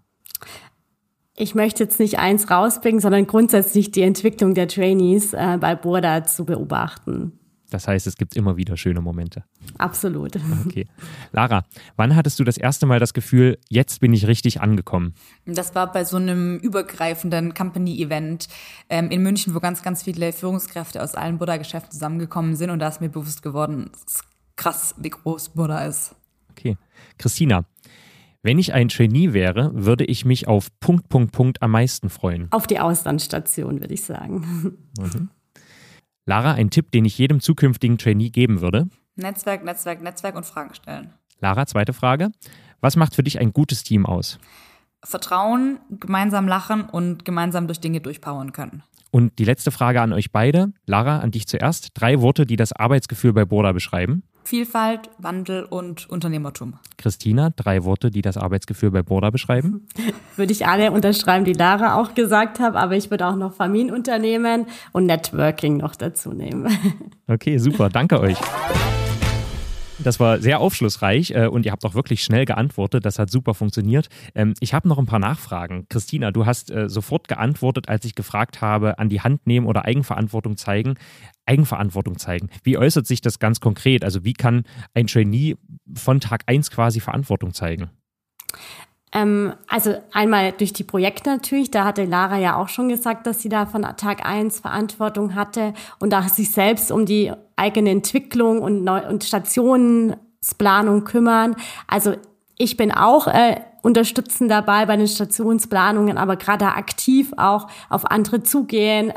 Ich möchte jetzt nicht eins rauspicken, sondern grundsätzlich die Entwicklung der Trainees bei Burda zu beobachten. Das heißt, es gibt immer wieder schöne Momente. Absolut. Okay. Lara, wann hattest du das erste Mal das Gefühl, jetzt bin ich richtig angekommen? Das war bei so einem übergreifenden Company-Event in München, wo ganz, ganz viele Führungskräfte aus allen Burda-Geschäften zusammengekommen sind. Und da ist mir bewusst geworden, es ist krass, wie groß Burda ist. Okay. Christina, wenn ich ein Trainee wäre, würde ich mich auf ... am meisten freuen. Auf die Auslandsstation, würde ich sagen. Mhm. Lara, ein Tipp, den ich jedem zukünftigen Trainee geben würde? Netzwerk, Netzwerk, Netzwerk und Fragen stellen. Lara, zweite Frage. Was macht für dich ein gutes Team aus? Vertrauen, gemeinsam lachen und gemeinsam durch Dinge durchpowern können. Und die letzte Frage an euch beide. Lara, an dich zuerst. 3 Worte, die das Arbeitsgefühl bei Burda beschreiben. Vielfalt, Wandel und Unternehmertum. Christina, 3 Worte, die das Arbeitsgefühl bei Burda beschreiben. Würde ich alle unterschreiben, die Lara auch gesagt hat, aber ich würde auch noch Familienunternehmen und Networking noch dazu nehmen. Okay, super, danke euch. Das war sehr aufschlussreich und ihr habt auch wirklich schnell geantwortet. Das hat super funktioniert. Ich habe noch ein paar Nachfragen. Christina, du hast sofort geantwortet, als ich gefragt habe, an die Hand nehmen oder Eigenverantwortung zeigen. Eigenverantwortung zeigen. Wie äußert sich das ganz konkret? Also wie kann ein Trainee von Tag 1 quasi Verantwortung zeigen? Also einmal durch die Projekte natürlich, da hatte Lara ja auch schon gesagt, dass sie da von Tag 1 Verantwortung hatte und da sich selbst um die eigene Entwicklung und Stationsplanung kümmern. Also ich bin auch unterstützend dabei bei den Stationsplanungen, aber gerade aktiv auch auf andere zugehen,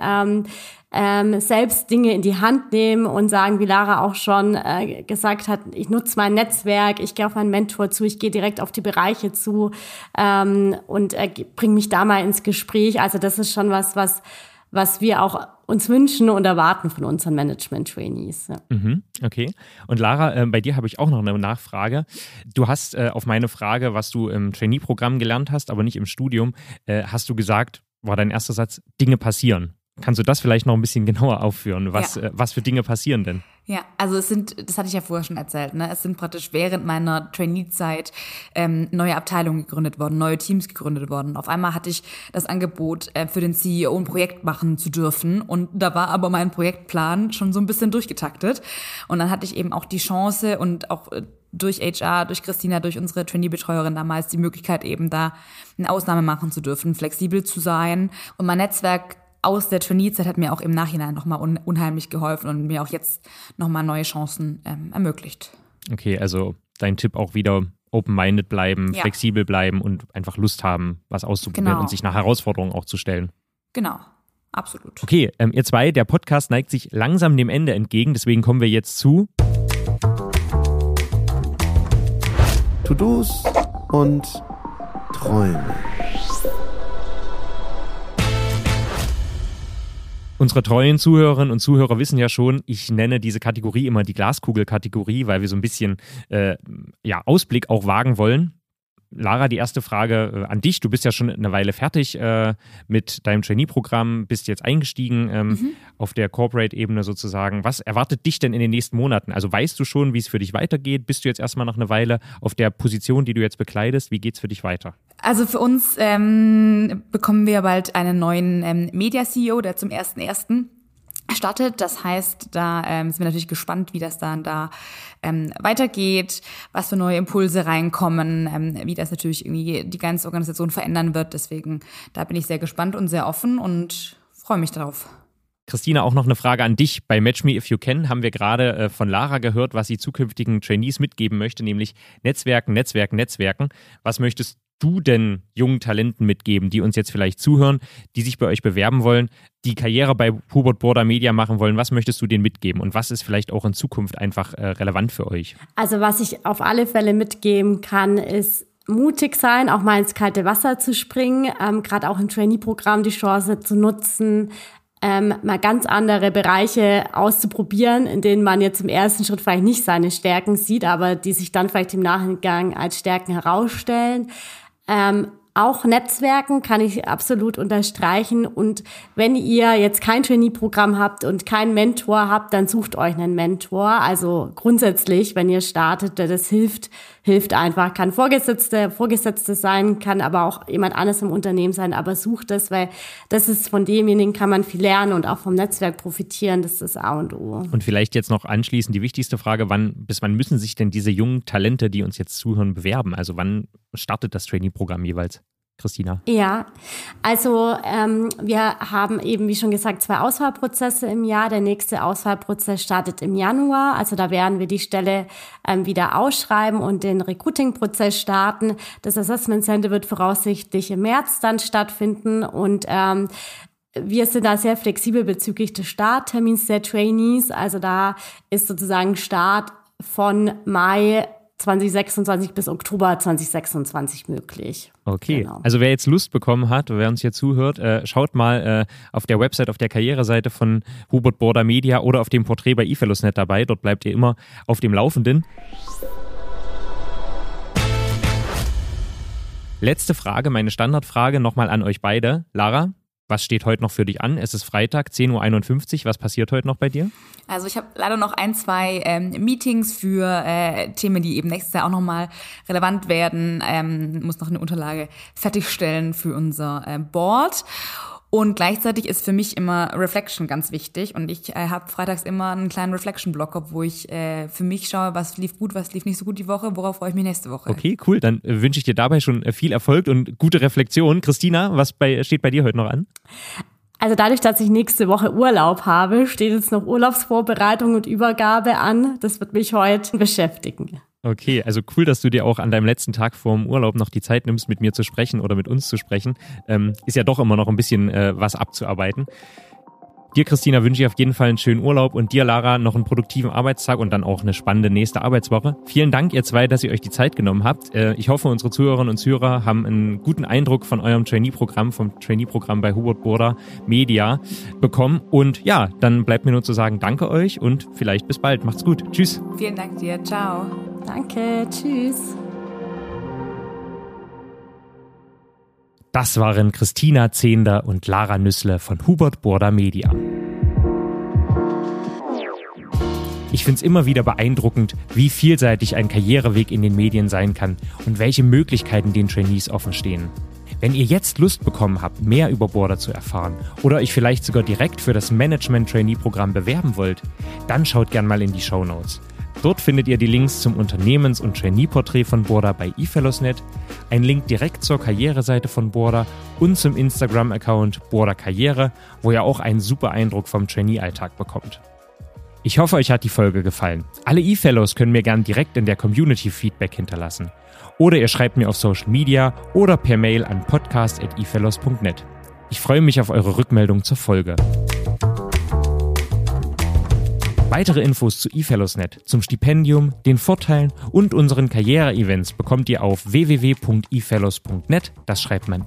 selbst Dinge in die Hand nehmen und sagen, wie Lara auch schon gesagt hat, ich nutze mein Netzwerk, ich gehe auf meinen Mentor zu, ich gehe direkt auf die Bereiche zu und bringe mich da mal ins Gespräch. Also das ist schon was wir auch uns wünschen und erwarten von unseren Management-Trainees. Ja. Okay. Und Lara, bei dir habe ich auch noch eine Nachfrage. Du hast auf meine Frage, was du im Trainee-Programm gelernt hast, aber nicht im Studium, hast du gesagt, war dein erster Satz, Dinge passieren. Kannst du das vielleicht noch ein bisschen genauer aufführen? Was für Dinge passieren denn? Ja, also das hatte ich ja vorher schon erzählt, ne? Es sind praktisch während meiner Trainee-Zeit neue Abteilungen gegründet worden, neue Teams gegründet worden. Auf einmal hatte ich das Angebot, für den CEO ein Projekt machen zu dürfen und da war aber mein Projektplan schon so ein bisschen durchgetaktet. Und dann hatte ich eben auch die Chance und auch durch HR, durch Christina, durch unsere Trainee-Betreuerin damals die Möglichkeit eben da eine Ausnahme machen zu dürfen, flexibel zu sein. Und mein Netzwerk aus der Trainee-Zeit hat mir auch im Nachhinein nochmal unheimlich geholfen und mir auch jetzt nochmal neue Chancen ermöglicht. Okay, also dein Tipp auch wieder open-minded bleiben, flexibel bleiben und einfach Lust haben, was auszuprobieren und sich nach Herausforderungen auch zu stellen. Genau, absolut. Okay, ihr zwei, der Podcast neigt sich langsam dem Ende entgegen, deswegen kommen wir jetzt zu To-Dos und Träume. Unsere treuen Zuhörerinnen und Zuhörer wissen ja schon, ich nenne diese Kategorie immer die Glaskugel-Kategorie, weil wir so ein bisschen Ausblick auch wagen wollen. Lara, die erste Frage an dich. Du bist ja schon eine Weile fertig mit deinem Trainee-Programm, bist jetzt eingestiegen auf der Corporate-Ebene sozusagen. Was erwartet dich denn in den nächsten Monaten? Also weißt du schon, wie es für dich weitergeht? Bist du jetzt erstmal noch eine Weile auf der Position, die du jetzt bekleidest? Wie geht's für dich weiter? Also für uns bekommen wir bald einen neuen Media-CEO, der zum 1.1. startet. Das heißt, da sind wir natürlich gespannt, wie das dann da weitergeht, was für neue Impulse reinkommen, wie das natürlich irgendwie die ganze Organisation verändern wird. Deswegen, da bin ich sehr gespannt und sehr offen und freue mich darauf. Christina, auch noch eine Frage an dich. Bei Match Me If You Can haben wir gerade von Lara gehört, was sie zukünftigen Trainees mitgeben möchte, nämlich Netzwerken. Was möchtest du denn jungen Talenten mitgeben, die uns jetzt vielleicht zuhören, die sich bei euch bewerben wollen, die Karriere bei Hubert Burda Media machen wollen? Was möchtest du denen mitgeben und was ist vielleicht auch in Zukunft einfach relevant für euch? Also was ich auf alle Fälle mitgeben kann, ist mutig sein, auch mal ins kalte Wasser zu springen, gerade auch im Trainee-Programm die Chance zu nutzen, mal ganz andere Bereiche auszuprobieren, in denen man jetzt im ersten Schritt vielleicht nicht seine Stärken sieht, aber die sich dann vielleicht im Nachgang als Stärken herausstellen. Auch Netzwerken kann ich absolut unterstreichen. Und wenn ihr jetzt kein Trainee-Programm habt und keinen Mentor habt, dann sucht euch einen Mentor. Also grundsätzlich, wenn ihr startet, das hilft einfach. Kann Vorgesetzte sein, kann aber auch jemand anderes im Unternehmen sein. Aber sucht es, weil das ist, von demjenigen kann man viel lernen und auch vom Netzwerk profitieren. Das ist das A und O. Und vielleicht jetzt noch anschließend die wichtigste Frage, bis wann müssen sich denn diese jungen Talente, die uns jetzt zuhören, bewerben? Also wann startet das Trainee-Programm jeweils? Christina? Ja, also wir haben eben, wie schon gesagt, 2 Auswahlprozesse im Jahr. Der nächste Auswahlprozess startet im Januar. Also da werden wir die Stelle wieder ausschreiben und den Recruiting-Prozess starten. Das Assessment Center wird voraussichtlich im März dann stattfinden und wir sind da sehr flexibel bezüglich des Starttermins der Trainees. Also da ist sozusagen Start von Mai 2026 bis Oktober 2026 möglich. Okay, genau. Also wer jetzt Lust bekommen hat, wer uns hier zuhört, schaut mal auf der Website, auf der Karriereseite von Hubert Burda Media oder auf dem Porträt bei eFellowsNet dabei. Dort bleibt ihr immer auf dem Laufenden. Letzte Frage, meine Standardfrage nochmal an euch beide. Lara, was steht heute noch für dich an? Es ist Freitag, 10:51 Uhr. Was passiert heute noch bei dir? Also ich habe leider noch 2 Meetings für Themen, die eben nächstes Jahr auch nochmal relevant werden. Muss noch eine Unterlage fertigstellen für unser Board. Und gleichzeitig ist für mich immer Reflection ganz wichtig. Und ich habe freitags immer einen kleinen Reflection-Block, wo ich für mich schaue, was lief gut, was lief nicht so gut die Woche, worauf freue ich mich nächste Woche. Okay, cool. Dann wünsche ich dir dabei schon viel Erfolg und gute Reflexion. Christina, was steht bei dir heute noch an? Also dadurch, dass ich nächste Woche Urlaub habe, steht jetzt noch Urlaubsvorbereitung und Übergabe an. Das wird mich heute beschäftigen. Okay, also cool, dass du dir auch an deinem letzten Tag vor dem Urlaub noch die Zeit nimmst, mit mir zu sprechen oder mit uns zu sprechen. Ist ja doch immer noch ein bisschen was abzuarbeiten. Dir, Christina, wünsche ich auf jeden Fall einen schönen Urlaub und dir, Lara, noch einen produktiven Arbeitstag und dann auch eine spannende nächste Arbeitswoche. Vielen Dank, ihr 2, dass ihr euch die Zeit genommen habt. Ich hoffe, unsere Zuhörerinnen und Zuhörer haben einen guten Eindruck von eurem Trainee-Programm, vom Trainee-Programm bei Hubert Burda Media bekommen. Und ja, dann bleibt mir nur zu sagen, danke euch und vielleicht bis bald. Macht's gut. Tschüss. Vielen Dank dir. Ciao. Danke. Tschüss. Das waren Christina Zehnder und Lara Nüssle von Hubert Burda Media. Ich finde es immer wieder beeindruckend, wie vielseitig ein Karriereweg in den Medien sein kann und welche Möglichkeiten den Trainees offen stehen. Wenn ihr jetzt Lust bekommen habt, mehr über Burda zu erfahren oder euch vielleicht sogar direkt für das Management-Trainee-Programm bewerben wollt, dann schaut gern mal in die Shownotes. Dort findet ihr die Links zum Unternehmens- und Trainee-Porträt von Burda bei eFellowsNet, einen Link direkt zur Karriereseite von Burda und zum Instagram-Account Burda Karriere, wo ihr auch einen super Eindruck vom Trainee-Alltag bekommt. Ich hoffe, euch hat die Folge gefallen. Alle eFellows können mir gern direkt in der Community Feedback hinterlassen. Oder ihr schreibt mir auf Social Media oder per Mail an podcast@efellows.net. Ich freue mich auf eure Rückmeldung zur Folge. Weitere Infos zu eFellowsNet, zum Stipendium, den Vorteilen und unseren Karriere-Events bekommt ihr auf www.efellows.net. Das schreibt man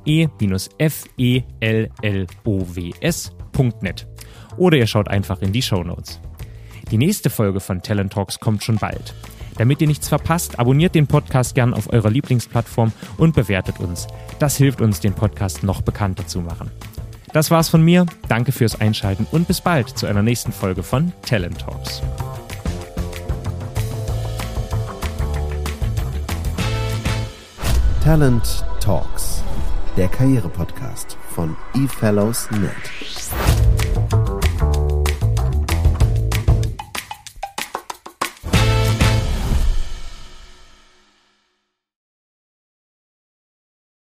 e-fellows.net. Oder ihr schaut einfach in die Shownotes. Die nächste Folge von Talent Talks kommt schon bald. Damit ihr nichts verpasst, abonniert den Podcast gern auf eurer Lieblingsplattform und bewertet uns. Das hilft uns, den Podcast noch bekannter zu machen. Das war's von mir. Danke fürs Einschalten und bis bald zu einer nächsten Folge von Talent Talks. Talent Talks, der Karriere-Podcast von eFellowsNet.